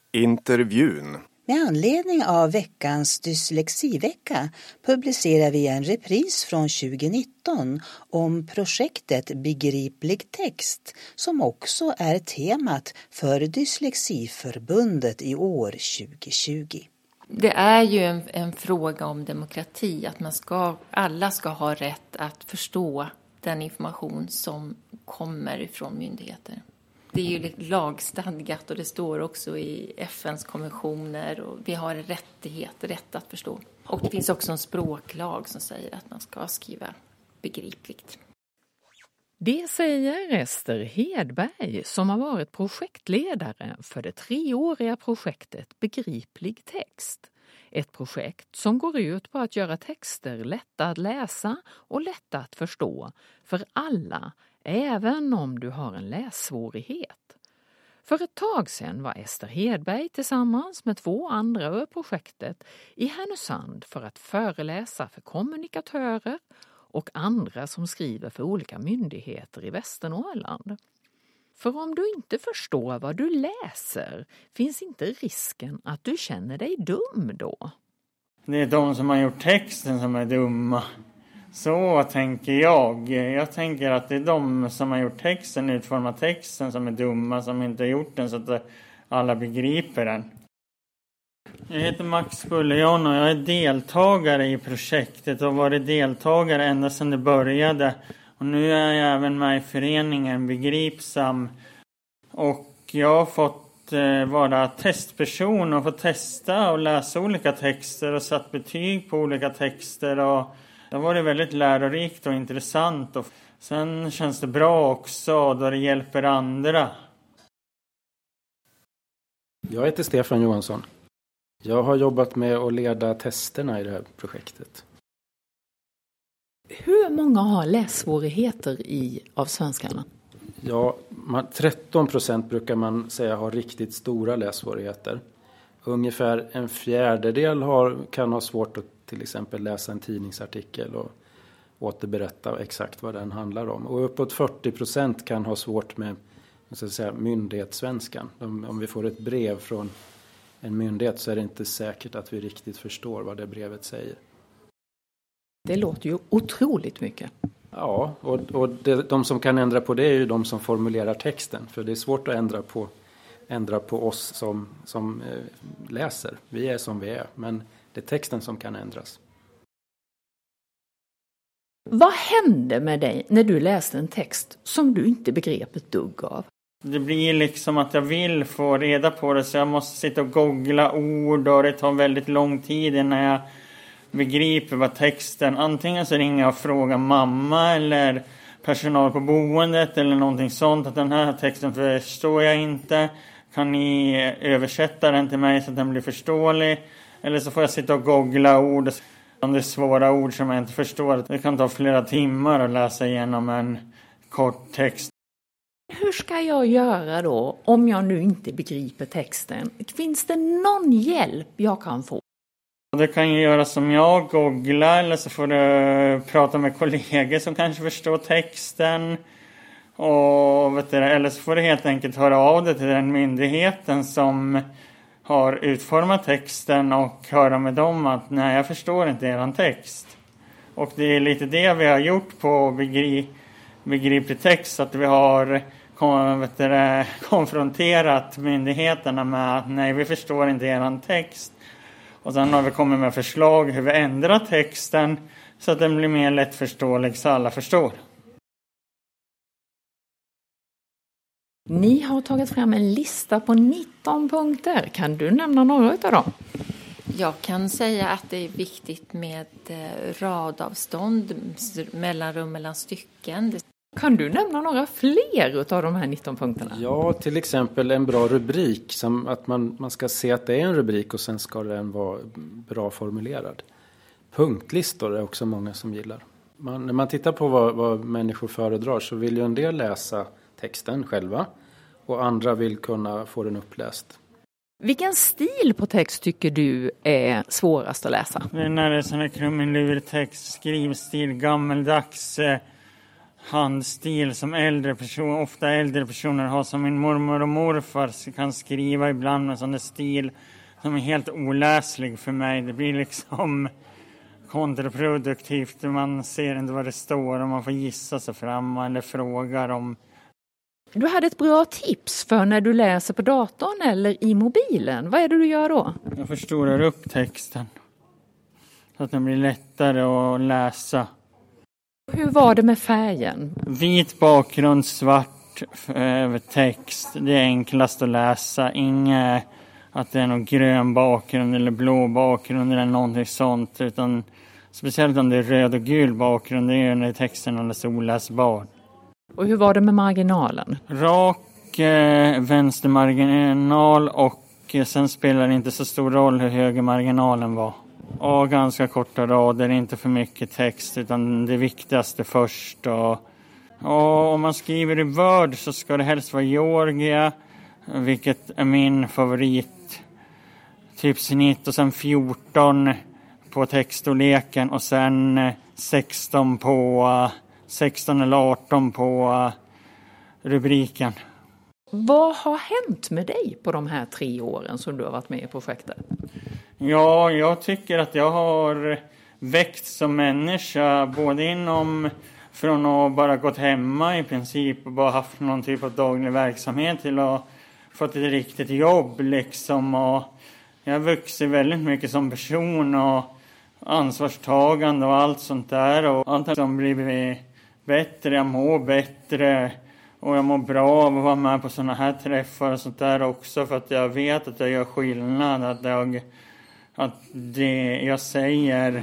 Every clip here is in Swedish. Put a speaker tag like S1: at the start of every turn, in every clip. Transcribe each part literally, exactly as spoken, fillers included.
S1: Intervjun.
S2: Med anledning av veckans dyslexivecka publicerar vi en repris från tjugonitton om projektet Begriplig text som också är temat för Dyslexiförbundet i år tjugohundratjugo.
S3: Det är ju en, en fråga om demokrati, att man ska, alla ska ha rätt att förstå den information som kommer ifrån myndigheter. Det är ju lagstadgat och det står också i F N:s konventioner och vi har en rättighet, rätt att förstå. Och det finns också en språklag som säger att man ska skriva begripligt.
S4: Det säger Ester Hedberg som har varit projektledare för det treåriga projektet Begriplig text. Ett projekt som går ut på att göra texter lätta att läsa och lätta att förstå för alla, även om du har en lässvårighet. För ett tag sedan var Ester Hedberg tillsammans med två andra över projektet i Härnösand för att föreläsa för kommunikatörer och andra som skriver för olika myndigheter i Västernorrland. För om du inte förstår vad du läser finns inte risken att du känner dig dum då.
S5: Det är de som har gjort texten som är dumma. Så tänker jag. Jag tänker att det är de som har gjort texten, utformat texten som är dumma, som inte har gjort den så att alla begriper den. Jag heter Max Bullejon och jag är deltagare i projektet och har varit deltagare ända sedan det började. Och nu är jag även med i föreningen Begripsam. Och jag har fått eh, vara testperson och få testa och läsa olika texter och satt betyg på olika texter. Och det har varit väldigt lärorikt och intressant. Och sen känns det bra också då det hjälper andra.
S6: Jag heter Stefan Johansson. Jag har jobbat med att leda testerna i det här projektet.
S4: Hur många har lässvårigheter i av svenskarna?
S6: Ja, man, tretton procent brukar man säga har riktigt stora lässvårigheter. Ungefär en fjärdedel har, kan ha svårt att till exempel läsa en tidningsartikel och återberätta exakt vad den handlar om. Och uppåt fyrtio procent kan ha svårt med så att säga, myndighetssvenskan. Om, om vi får ett brev från en myndighet så är det inte säkert att vi riktigt förstår vad det brevet säger.
S4: Det låter ju otroligt mycket.
S6: Ja, och, och det, de som kan ändra på det är ju de som formulerar texten. För det är svårt att ändra på, ändra på oss som, som eh, läser. Vi är som vi är, men det är texten som kan ändras.
S4: Vad hände med dig när du läste en text som du inte begrep ett dugg av?
S5: Det blir liksom att jag vill få reda på det så jag måste sitta och googla ord och det tar väldigt lång tid innan jag begriper vad texten. Antingen så ringer jag och frågar mamma eller personal på boendet eller någonting sånt att den här texten förstår jag inte. Kan ni översätta den till mig så att den blir förståelig? Eller så får jag sitta och googla ord. Om det är svåra ord som jag inte förstår. Det kan ta flera timmar att läsa igenom en kort text.
S4: Hur ska jag göra då om jag nu inte begriper texten? Finns det någon hjälp jag kan få?
S5: Det kan ju göra som jag, googla eller så får du prata med kollegor som kanske förstår texten. Och vet du, eller så får du helt enkelt höra av dig till den myndigheten som har utformat texten och höra med dem att nej, jag förstår inte er text. Och det är lite det vi har gjort på begri, begriplig text, att vi har kom, vet du, konfronterat myndigheterna med att nej, vi förstår inte er text. Och sen har vi kommit med förslag hur vi ändrar texten så att den blir mer lättförståelig så alla förstår.
S4: Ni har tagit fram en lista på nitton punkter. Kan du nämna några av dem?
S3: Jag kan säga att det är viktigt med radavstånd, mellanrum mellan stycken.
S4: Kan du nämna några fler av de här nitton punkterna?
S6: Ja, till exempel en bra rubrik. Som att man, man ska se att det är en rubrik och sen ska den vara bra formulerad. Punktlistor är också många som gillar. Man, när man tittar på vad, vad människor föredrar så vill ju en del läsa texten själva och andra vill kunna få den uppläst.
S4: Vilken stil på text tycker du är svårast att läsa?
S5: Det är när det är sån här krumelur text, skrivstil, gammeldags. handstil som äldre personer, ofta äldre personer har, som min mormor och morfar kan skriva ibland med sån där stil som är helt oläslig för mig. Det blir liksom kontraproduktivt. Man ser inte vad det står och man får gissa sig fram eller frågar om.
S4: Du hade ett bra tips för när du läser på datorn eller i mobilen. Vad är det du gör då?
S5: Jag förstorar upp texten så att den blir lättare att läsa.
S4: Hur var det med färgen?
S5: Vit bakgrund, svart över text. Det är enklast att läsa. Inget att det är någon grön bakgrund eller blå bakgrund eller någonting sånt. Utan speciellt om det är röd och gul bakgrund, det är när texten är alldeles oläsbar.
S4: Och hur var det med marginalen?
S5: Rak eh, vänstermarginal och eh, sen spelar det inte så stor roll hur hög marginalen var. Och ganska korta rader, inte för mycket text utan det viktigaste först. Och, och om man skriver i Word så ska det helst vara Georgia, vilket är min favorit. Typsnitt och sen fjorton på textstorleken och sen sexton på sexton eller arton på rubriken.
S4: Vad har hänt med dig på de här tre åren som du har varit med i projektet?
S5: Ja, jag tycker att jag har växt som människa, både inom från att bara gått hemma i princip och bara haft någon typ av daglig verksamhet till att fått ett riktigt jobb liksom. Och jag har vuxit väldigt mycket som person och ansvarstagande och allt sånt där. Och allt som blivit bättre, jag mår bättre och jag mår bra av att vara med på såna här träffar och sånt där också. För att jag vet att jag gör skillnad, att jag... Att det jag säger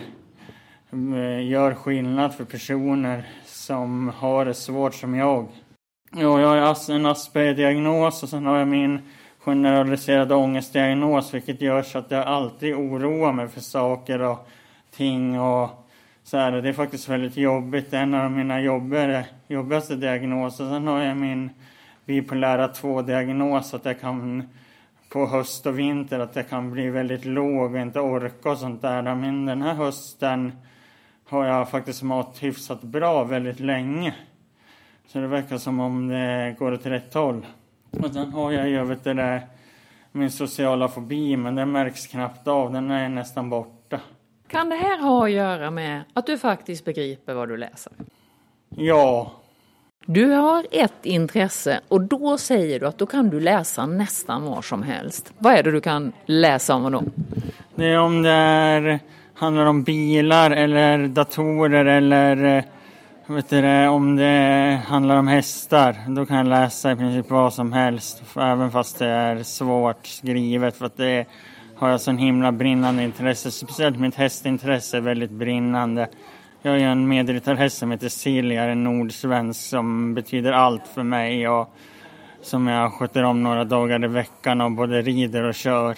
S5: gör skillnad för personer som har det svårt som jag. Ja, jag har en Asperger-diagnos och sen har jag min generaliserade ångestdiagnos. Vilket gör så att jag alltid oroar mig för saker och ting. Och så här, det är faktiskt väldigt jobbigt. Det är en av mina jobbigare, jobbigaste diagnoser. Sen har jag min bipolära två-diagnos att jag kan... på höst och vinter att jag kan bli väldigt låg och inte orka och sånt där. Men den här hösten har jag faktiskt mått hyfsat bra väldigt länge. Så det verkar som om det går åt rätt håll. Och sen har jag ju vet det, min sociala fobi, men den märks knappt av. Den är nästan borta.
S4: Kan det här ha att göra med att du faktiskt begriper vad du läser?
S5: Ja.
S4: Du har ett intresse och då säger du att då kan du läsa nästan vad som helst. Vad är det du kan läsa om då?
S5: Det är om det är, handlar om bilar eller datorer eller vet du, om det handlar om hästar. Då kan jag läsa i princip vad som helst. Även fast det är svårt skrivet för att det har jag sån himla brinnande intresse. Speciellt mitt hästintresse är väldigt brinnande. Jag har en medelgitarrhäst som heter Silja, en nordsvensk som betyder allt för mig och som jag sköter om några dagar i veckan och både rider och kör.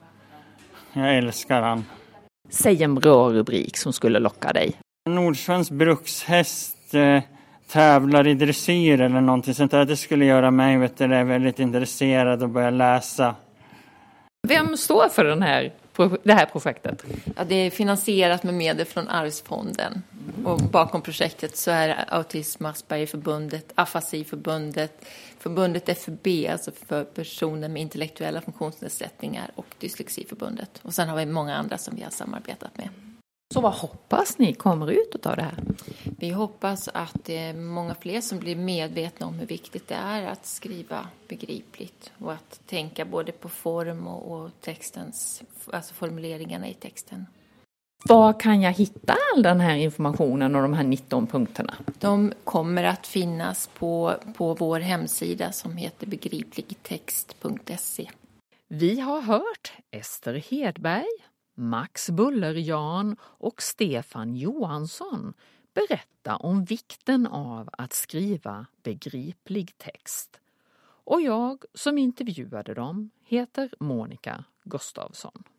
S5: Jag älskar han.
S4: Säg en bra rubrik som skulle locka dig.
S5: En nordsvensk brukshäst eh, tävlar i dressyr eller någonting sånt där. Det skulle göra mig vet du, väldigt intresserad och börja läsa.
S3: Vem står för den här, det här projektet? Ja, det är finansierat med medel från Arvsfonden. Och bakom projektet så är Autism Aspergerförbundet, Afasiförbundet, förbundet F B, alltså för personer med intellektuella funktionsnedsättningar, och Dyslexiförbundet. Och sen har vi många andra som vi har samarbetat med.
S4: Så vad hoppas ni kommer ut av det här?
S3: Vi hoppas att det är många fler som blir medvetna om hur viktigt det är att skriva begripligt och att tänka både på form och, och textens, alltså formuleringarna i texten.
S4: Var kan jag hitta all den här informationen och de här nitton punkterna?
S3: De kommer att finnas på, på vår hemsida som heter begripligtext punkt se.
S4: Vi har hört Ester Hedberg, Max Bullerjan och Stefan Johansson berätta om vikten av att skriva begriplig text. Och jag som intervjuade dem heter Monica Gustafsson.